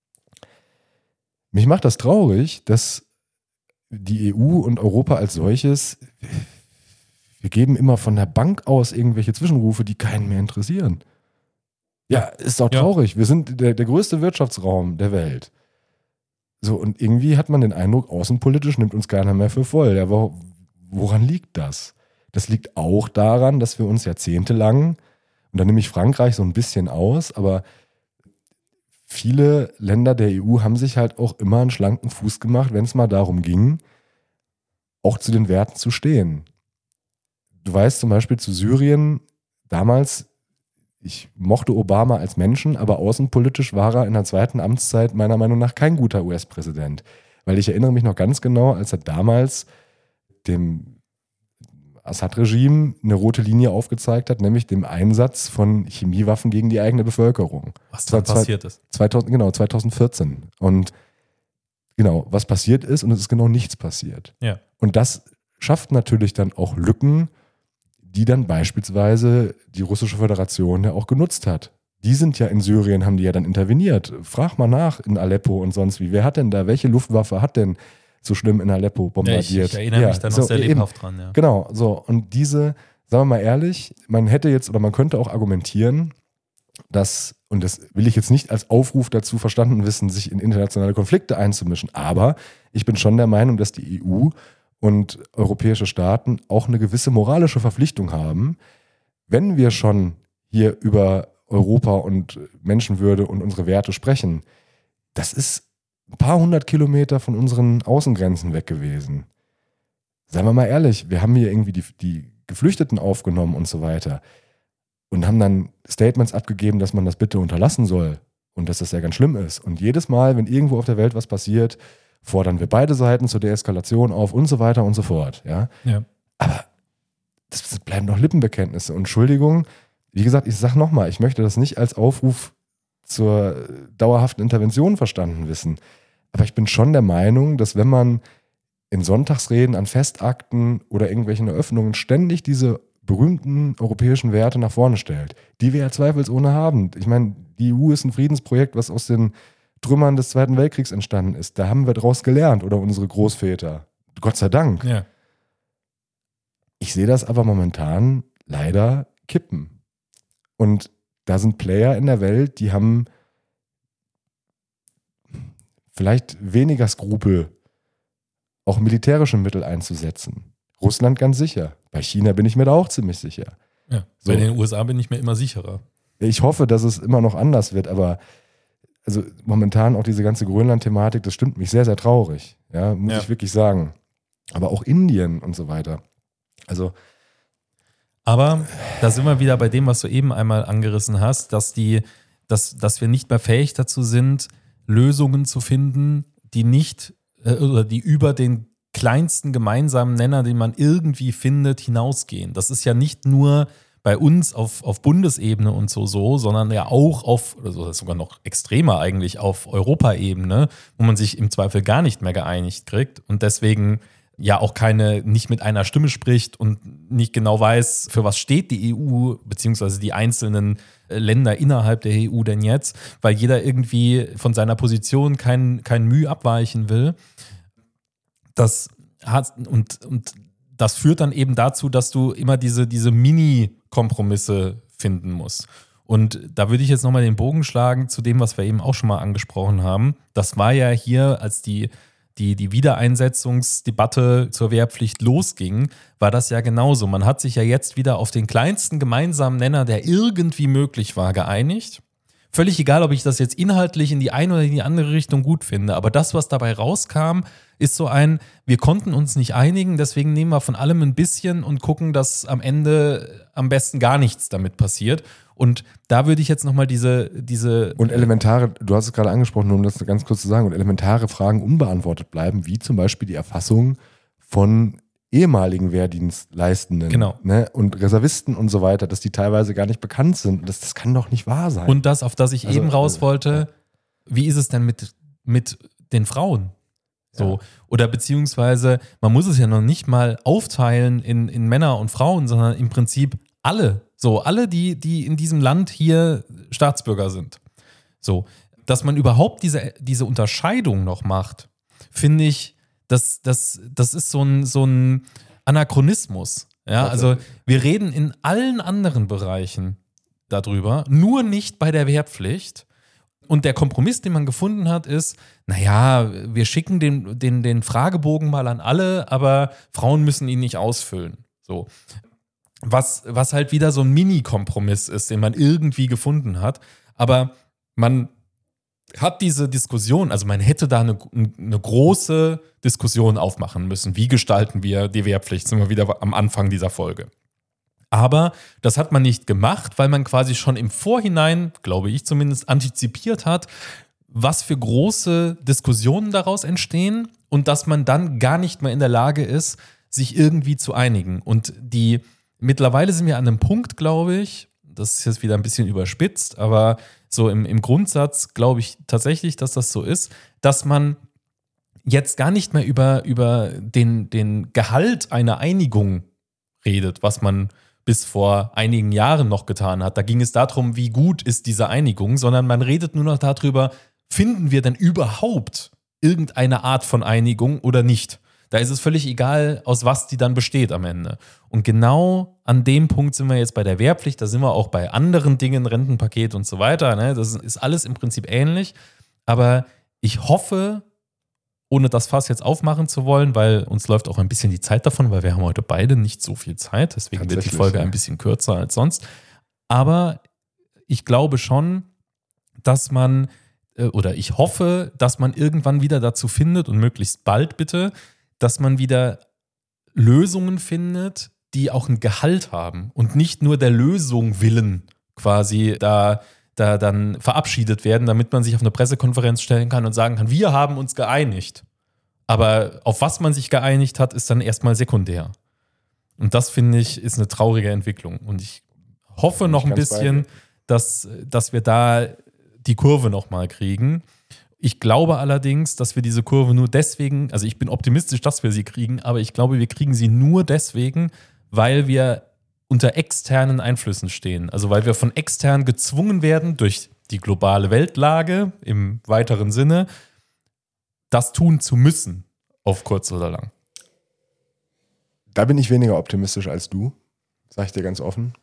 mich macht das traurig, dass die EU und Europa als solches, wir geben immer von der Bank aus irgendwelche Zwischenrufe, die keinen mehr interessieren. Ja, ist doch traurig. Wir sind der größte Wirtschaftsraum der Welt. So, und irgendwie hat man den Eindruck, außenpolitisch nimmt uns keiner mehr für voll. Ja, woran liegt das? Das liegt auch daran, dass wir uns jahrzehntelang, und da nehme ich Frankreich so ein bisschen aus, aber viele Länder der EU haben sich halt auch immer einen schlanken Fuß gemacht, wenn es mal darum ging, auch zu den Werten zu stehen. Du weißt zum Beispiel zu Syrien, damals, ich mochte Obama als Menschen, aber außenpolitisch war er in der zweiten Amtszeit meiner Meinung nach kein guter US-Präsident. Weil ich erinnere mich noch ganz genau, als er damals dem Assad-Regime eine rote Linie aufgezeigt hat, nämlich dem Einsatz von Chemiewaffen gegen die eigene Bevölkerung. Was da passiert ist. 2014. Und genau, was passiert ist, und es ist genau nichts passiert. Ja. Und das schafft natürlich dann auch Lücken, die dann beispielsweise die Russische Föderation ja auch genutzt hat. Die sind ja in Syrien, haben die ja dann interveniert. Frag mal nach in Aleppo und sonst wie. Wer hat denn da, welche Luftwaffe hat denn so schlimm in Aleppo bombardiert? Ja, ich erinnere mich da noch sehr lebhaft dran. Ja. Genau, so. Und diese, sagen wir mal ehrlich, man hätte jetzt oder man könnte auch argumentieren, dass, und das will ich jetzt nicht als Aufruf dazu verstanden wissen, sich in internationale Konflikte einzumischen, aber ich bin schon der Meinung, dass die EU und europäische Staaten auch eine gewisse moralische Verpflichtung haben, wenn wir schon hier über Europa und Menschenwürde und unsere Werte sprechen. Das ist ein paar hundert Kilometer von unseren Außengrenzen weg gewesen. Seien wir mal ehrlich, wir haben hier irgendwie die Geflüchteten aufgenommen und so weiter und haben dann Statements abgegeben, dass man das bitte unterlassen soll und dass das ja ganz schlimm ist. Und jedes Mal, wenn irgendwo auf der Welt was passiert, fordern wir beide Seiten zur Deeskalation auf und so weiter und so fort. Ja? Ja. Aber das bleiben doch Lippenbekenntnisse. Und Entschuldigung, wie gesagt, ich sage nochmal, ich möchte das nicht als Aufruf zur dauerhaften Intervention verstanden wissen. Aber ich bin schon der Meinung, dass wenn man in Sonntagsreden an Festakten oder irgendwelchen Eröffnungen ständig diese berühmten europäischen Werte nach vorne stellt, die wir ja zweifelsohne haben. Ich meine, die EU ist ein Friedensprojekt, was aus den Trümmern des Zweiten Weltkriegs entstanden ist. Da haben wir draus gelernt oder unsere Großväter. Gott sei Dank. Ja. Ich sehe das aber momentan leider kippen. Und da sind Player in der Welt, die haben vielleicht weniger Skrupel, auch militärische Mittel einzusetzen. Russland ganz sicher. Bei China bin ich mir da auch ziemlich sicher. Ja. So. Bei den USA bin ich mir immer sicherer. Ich hoffe, dass es immer noch anders wird, aber also momentan auch diese ganze Grönland-Thematik, das stimmt mich sehr, sehr traurig. Ja, muss ich wirklich sagen. Aber auch Indien und so weiter. Also. Aber da sind wir wieder bei dem, was du eben einmal angerissen hast, dass wir nicht mehr fähig dazu sind, Lösungen zu finden, die nicht oder die über den kleinsten gemeinsamen Nenner, den man irgendwie findet, hinausgehen. Das ist ja nicht nur bei uns auf Bundesebene und so, sondern ja auch also das ist sogar noch extremer eigentlich, auf Europaebene, wo man sich im Zweifel gar nicht mehr geeinigt kriegt und deswegen ja auch nicht mit einer Stimme spricht und nicht genau weiß, für was steht die EU, beziehungsweise die einzelnen Länder innerhalb der EU denn jetzt, weil jeder irgendwie von seiner Position kein Mühe abweichen will. Das führt dann eben dazu, dass du immer diese Mini-Kompromisse finden musst. Und da würde ich jetzt nochmal den Bogen schlagen zu dem, was wir eben auch schon mal angesprochen haben. Das war ja hier, als die Wiedereinsetzungsdebatte zur Wehrpflicht losging, war das ja genauso. Man hat sich ja jetzt wieder auf den kleinsten gemeinsamen Nenner, der irgendwie möglich war, geeinigt. Völlig egal, ob ich das jetzt inhaltlich in die eine oder in die andere Richtung gut finde, aber das, was dabei rauskam, ist so wir konnten uns nicht einigen, deswegen nehmen wir von allem ein bisschen und gucken, dass am Ende am besten gar nichts damit passiert. Und da würde ich jetzt nochmal diese und elementare, du hast es gerade angesprochen, nur um das ganz kurz zu sagen, und elementare Fragen unbeantwortet bleiben, wie zum Beispiel die Erfassung von ehemaligen Wehrdienstleistenden, genau, ne, und Reservisten und so weiter, dass die teilweise gar nicht bekannt sind. Das kann doch nicht wahr sein. Und das, auf das ich eben raus wollte, wie ist es denn mit den Frauen? So. Ja. Oder beziehungsweise, man muss es ja noch nicht mal aufteilen in Männer und Frauen, sondern im Prinzip alle. So, alle, die in diesem Land hier Staatsbürger sind. So, dass man überhaupt diese Unterscheidung noch macht, finde ich, das ist so ein Anachronismus. Ja, also wir reden in allen anderen Bereichen darüber, nur nicht bei der Wehrpflicht. Und der Kompromiss, den man gefunden hat, ist, naja, wir schicken den Fragebogen mal an alle, aber Frauen müssen ihn nicht ausfüllen. So. Was halt wieder so ein Mini-Kompromiss ist, den man irgendwie gefunden hat. Aber man hat diese Diskussion, also man hätte da eine große Diskussion aufmachen müssen. Wie gestalten wir die Wehrpflicht? Sind wir wieder am Anfang dieser Folge. Aber das hat man nicht gemacht, weil man quasi schon im Vorhinein, glaube ich zumindest, antizipiert hat, was für große Diskussionen daraus entstehen und dass man dann gar nicht mehr in der Lage ist, sich irgendwie zu einigen. Und mittlerweile sind wir an einem Punkt, glaube ich, das ist jetzt wieder ein bisschen überspitzt, aber so im Grundsatz glaube ich tatsächlich, dass das so ist, dass man jetzt gar nicht mehr über den Gehalt einer Einigung redet, was man bis vor einigen Jahren noch getan hat. Da ging es darum, wie gut ist diese Einigung, sondern man redet nur noch darüber, finden wir denn überhaupt irgendeine Art von Einigung oder nicht? Da ist es völlig egal, aus was die dann besteht am Ende. Und genau an dem Punkt sind wir jetzt bei der Wehrpflicht, da sind wir auch bei anderen Dingen, Rentenpaket und so weiter. Ne? Das ist alles im Prinzip ähnlich. Aber ich hoffe, ohne das Fass jetzt aufmachen zu wollen, weil uns läuft auch ein bisschen die Zeit davon, weil wir haben heute beide nicht so viel Zeit. Deswegen wird die Folge ein bisschen kürzer als sonst. Aber ich glaube schon, dass man, oder ich hoffe, dass man irgendwann wieder dazu findet und möglichst bald bitte, dass man wieder Lösungen findet, die auch ein Gehalt haben und nicht nur der Lösung willen quasi da dann verabschiedet werden, damit man sich auf eine Pressekonferenz stellen kann und sagen kann, wir haben uns geeinigt. Aber auf was man sich geeinigt hat, ist dann erstmal sekundär. Und das, finde ich, ist eine traurige Entwicklung. Und ich hoffe noch ein bisschen, dass wir da die Kurve nochmal kriegen. Ich glaube allerdings, dass wir diese Kurve nur deswegen, also ich bin optimistisch, dass wir sie kriegen, aber ich glaube, wir kriegen sie nur deswegen, weil wir unter externen Einflüssen stehen. Also weil wir von extern gezwungen werden, durch die globale Weltlage im weiteren Sinne, das tun zu müssen, auf kurz oder lang. Da bin ich weniger optimistisch als du, sage ich dir ganz offen.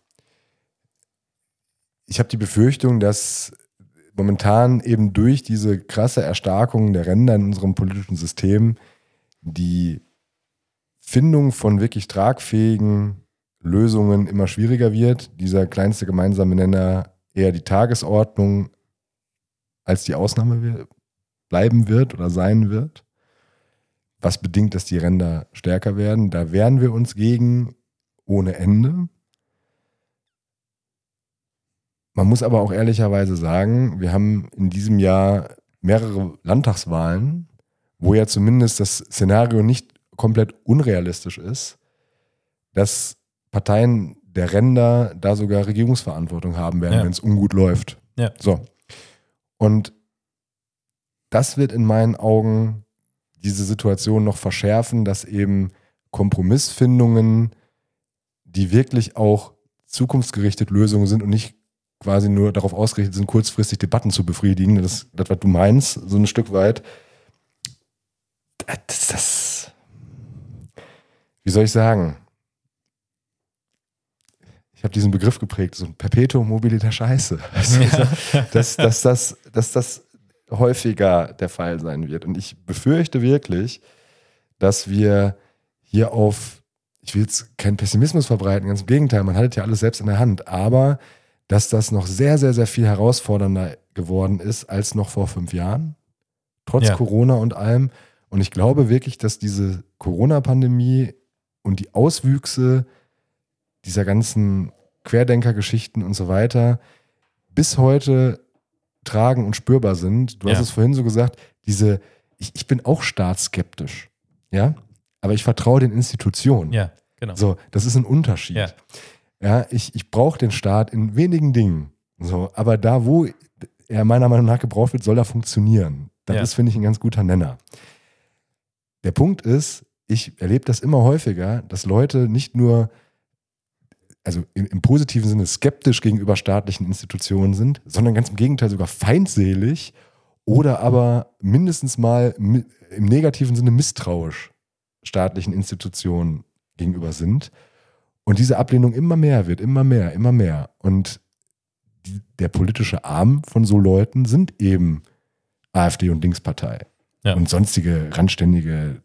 Ich habe die Befürchtung, dass momentan eben durch diese krasse Erstarkung der Ränder in unserem politischen System die Findung von wirklich tragfähigen Lösungen immer schwieriger wird. Dieser kleinste gemeinsame Nenner eher die Tagesordnung als die Ausnahme bleiben wird oder sein wird. Was bedingt, dass die Ränder stärker werden. Da wehren wir uns gegen ohne Ende. Man muss aber auch ehrlicherweise sagen, wir haben in diesem Jahr mehrere Landtagswahlen, wo ja zumindest das Szenario nicht komplett unrealistisch ist, dass Parteien, der Ränder da sogar Regierungsverantwortung haben werden, wenn es ungut läuft. Ja. So. Und das wird in meinen Augen diese Situation noch verschärfen, dass eben Kompromissfindungen, die wirklich auch zukunftsgerichtet Lösungen sind und nicht quasi nur darauf ausgerichtet sind, kurzfristig Debatten zu befriedigen, das was du meinst, so ein Stück weit, wie soll ich sagen? Ich habe diesen Begriff geprägt, so ein Perpetuum mobile der Scheiße. Dass das häufiger der Fall sein wird. Und ich befürchte wirklich, dass wir hier ich will jetzt keinen Pessimismus verbreiten, ganz im Gegenteil, man hat es ja alles selbst in der Hand, aber dass das noch sehr, sehr, sehr viel herausfordernder geworden ist als noch vor 5 Jahren, trotz Corona und allem. Und ich glaube wirklich, dass diese Corona-Pandemie und die Auswüchse dieser ganzen Querdenker-Geschichten und so weiter bis heute tragen und spürbar sind. Du hast es vorhin so gesagt, ich bin auch staatsskeptisch, ja, aber ich vertraue den Institutionen. Ja, genau. So, das ist ein Unterschied. Ja. Ja, ich brauche den Staat in wenigen Dingen. So, aber da, wo er meiner Meinung nach gebraucht wird, soll er funktionieren. Das ist, finde ich, ein ganz guter Nenner. Der Punkt ist, ich erlebe das immer häufiger, dass Leute nicht nur, also im positiven Sinne skeptisch gegenüber staatlichen Institutionen sind, sondern ganz im Gegenteil sogar feindselig oder aber mindestens mal im negativen Sinne misstrauisch staatlichen Institutionen gegenüber sind. Und diese Ablehnung immer mehr wird, immer mehr. Und der politische Arm von so Leuten sind eben AfD und Linkspartei und sonstige randständige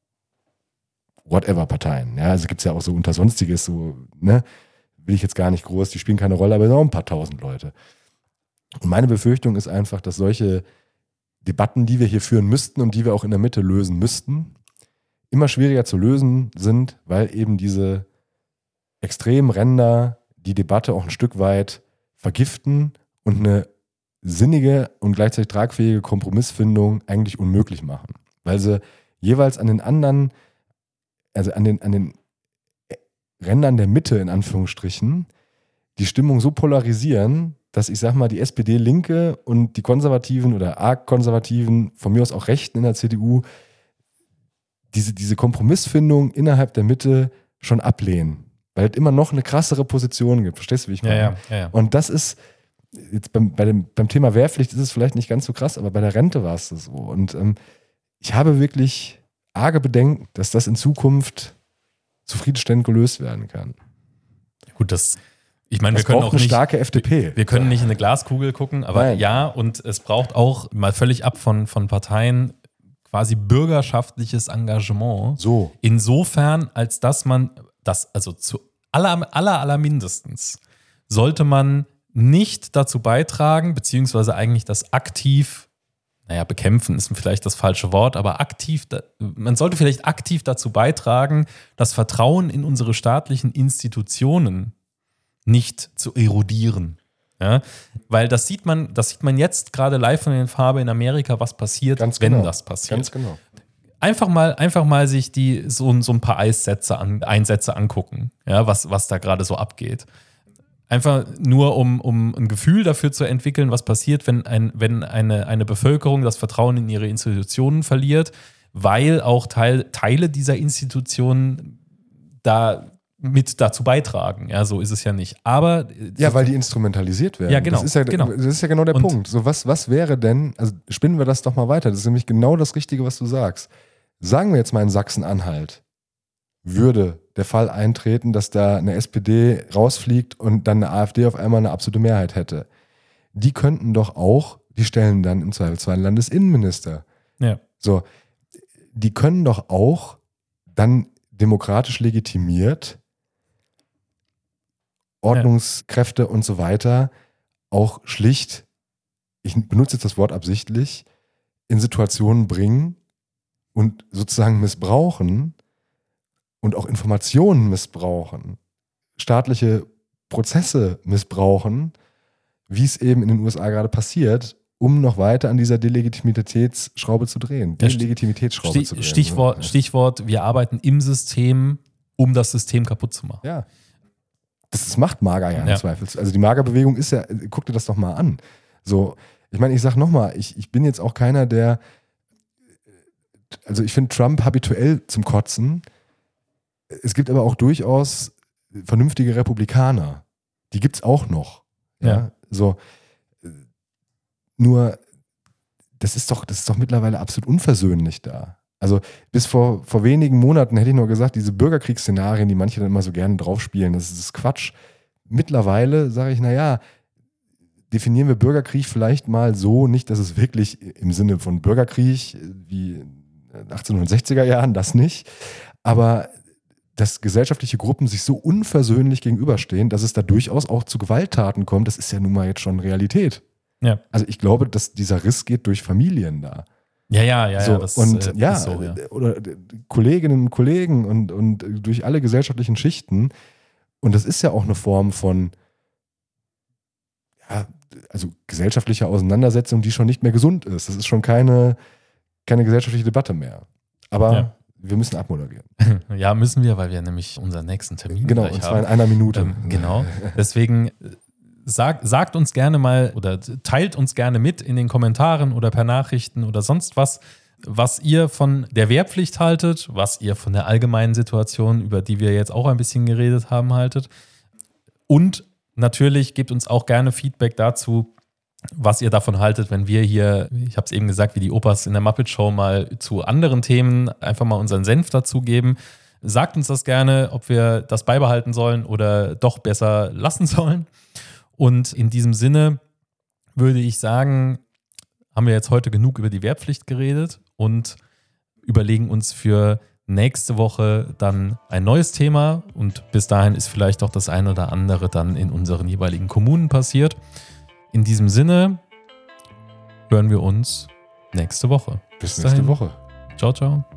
Whatever-Parteien. Ja, also gibt es ja auch so unter Sonstiges, so, ne, will ich jetzt gar nicht groß, die spielen keine Rolle, aber auch ein paar tausend Leute. Und meine Befürchtung ist einfach, dass solche Debatten, die wir hier führen müssten und die wir auch in der Mitte lösen müssten, immer schwieriger zu lösen sind, weil eben diese extremen Ränder die Debatte auch ein Stück weit vergiften und eine sinnige und gleichzeitig tragfähige Kompromissfindung eigentlich unmöglich machen. Weil sie jeweils an den anderen, also an den Rändern der Mitte in Anführungsstrichen, die Stimmung so polarisieren, dass ich sag mal, die SPD-Linke und die Konservativen oder arg Konservativen, von mir aus auch Rechten in der CDU, diese Kompromissfindung innerhalb der Mitte schon ablehnen. Weil es immer noch eine krassere Position gibt. Verstehst du, wie ich meine? Ja. Und das ist, jetzt beim Thema Wehrpflicht ist es vielleicht nicht ganz so krass, aber bei der Rente war es so. Und ich habe wirklich arge Bedenken, dass das in Zukunft zufriedenstellend gelöst werden kann. Gut, ich meine, wir können auch eine nicht, starke FDP. Wir können nicht in eine Glaskugel gucken, aber Nein. ja, und es braucht auch mal völlig ab von Parteien quasi bürgerschaftliches Engagement. So. Insofern, als dass man das, also zu allermindestens, sollte man nicht dazu beitragen, beziehungsweise eigentlich das aktiv, bekämpfen ist vielleicht das falsche Wort, aber man sollte vielleicht aktiv dazu beitragen, das Vertrauen in unsere staatlichen Institutionen nicht zu erodieren. Ja? Weil das sieht man jetzt gerade live von den Farbe in Amerika, was passiert, wenn das passiert. Ganz genau. Einfach mal sich so ein paar Einsätze angucken, ja, was da gerade so abgeht. Einfach nur, um ein Gefühl dafür zu entwickeln, was passiert, wenn eine Bevölkerung das Vertrauen in ihre Institutionen verliert, weil auch Teile dieser Institutionen mit dazu beitragen. Ja, so ist es ja nicht. Aber weil die instrumentalisiert werden. Ja, genau. Das ist ja genau der Punkt. So, was wäre denn, also spinnen wir das doch mal weiter. Das ist nämlich genau das Richtige, was du sagst. Sagen wir jetzt mal in Sachsen-Anhalt, würde der Fall eintreten, dass da eine SPD rausfliegt und dann eine AfD auf einmal eine absolute Mehrheit hätte. Die könnten doch auch, die stellen dann im Zweifelsfall einen Landesinnenminister. Ja. So, die können doch auch dann demokratisch legitimiert Ordnungskräfte und so weiter auch schlicht, ich benutze jetzt das Wort absichtlich, in Situationen bringen und sozusagen missbrauchen und auch Informationen missbrauchen, staatliche Prozesse missbrauchen, wie es eben in den USA gerade passiert, um noch weiter an dieser Delegitimitätsschraube zu drehen. Delegitimitätsschraube zu drehen. Stichwort, wir arbeiten im System, um das System kaputt zu machen. Ja. Das macht Mager ja im Ja. Zweifel. Also die Magerbewegung ist ja, guck dir das doch mal an. So, ich meine, ich sag nochmal, ich bin jetzt auch keiner, der, also ich finde Trump habituell zum Kotzen. Es gibt aber auch durchaus vernünftige Republikaner. Die gibt's auch noch. Ja. So. Nur, das ist doch mittlerweile absolut unversöhnlich da. Also bis vor wenigen Monaten hätte ich nur gesagt, diese Bürgerkriegsszenarien, die manche dann immer so gerne draufspielen, das ist Quatsch. Mittlerweile sage ich, naja, definieren wir Bürgerkrieg vielleicht mal so, nicht, dass es wirklich im Sinne von Bürgerkrieg wie in den 1860er Jahren, das nicht, aber dass gesellschaftliche Gruppen sich so unversöhnlich gegenüberstehen, dass es da durchaus auch zu Gewalttaten kommt, das ist ja nun mal jetzt schon Realität. Ja. Also ich glaube, dass dieser Riss geht durch Familien da. Ja, So, das und ist so, ja. Oder Kolleginnen und Kollegen und durch alle gesellschaftlichen Schichten. Und das ist ja auch eine Form von, ja, also gesellschaftlicher Auseinandersetzung, die schon nicht mehr gesund ist. Das ist schon keine gesellschaftliche Debatte mehr. Aber Ja. wir müssen abmoderieren. Ja, müssen wir, weil wir nämlich unseren nächsten Termin Genau, gleich und zwar haben. in einer Minute. Genau. Deswegen sagt uns gerne mal oder teilt uns gerne mit in den Kommentaren oder per Nachrichten oder sonst was ihr von der Wehrpflicht haltet, was ihr von der allgemeinen Situation, über die wir jetzt auch ein bisschen geredet haben, haltet. Und natürlich gebt uns auch gerne Feedback dazu, was ihr davon haltet, wenn wir hier, ich habe es eben gesagt, wie die Opas in der Muppet Show mal zu anderen Themen einfach mal unseren Senf dazugeben. Sagt uns das gerne, ob wir das beibehalten sollen oder doch besser lassen sollen. Und in diesem Sinne würde ich sagen, haben wir jetzt heute genug über die Wehrpflicht geredet und überlegen uns für nächste Woche dann ein neues Thema. Und bis dahin ist vielleicht auch das eine oder andere dann in unseren jeweiligen Kommunen passiert. In diesem Sinne hören wir uns nächste Woche. Bis nächste Woche. Ciao, ciao.